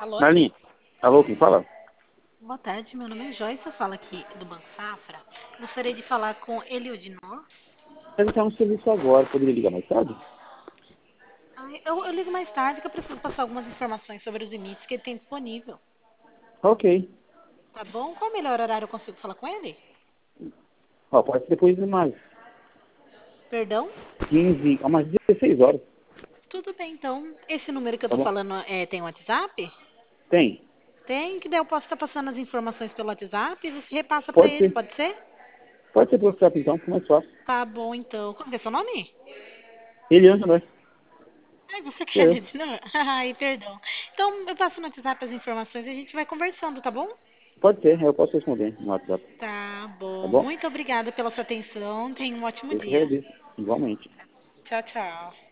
Alô? Marlinha, alô, quem fala? Boa tarde, meu nome é Joyce, eu falo aqui do Banco Safra. Gostaria de falar com Eliodinor. Ele está no serviço agora, poderia ligar mais tarde? Eu ligo mais tarde que eu preciso passar algumas informações sobre os limites que ele tem disponível. Ok. Tá bom? Qual o melhor horário eu consigo falar com ele? Ó, pode ser depois de mais Perdão? 15, umas 16 horas, Tudo bem, então. Esse número que eu tá tô bom? falando tem WhatsApp? Tem. Tem, que daí eu posso estar passando as informações pelo WhatsApp e você repassa pra Pode ele, ser. pode ser? Pode ser pelo WhatsApp então, fica mais fácil. Tá bom, então. Como que é seu nome? Ele anda, né? Ai, você que Sou é eu. Eliodinor? Ai, perdão. Então, eu passo no WhatsApp as informações e a gente vai conversando, tá bom? Pode ser, eu posso responder no WhatsApp, Tá tá bom. bom? Muito obrigada pela sua atenção. Tenha um ótimo Eu que dia. agradeço, igualmente. Tchau, tchau.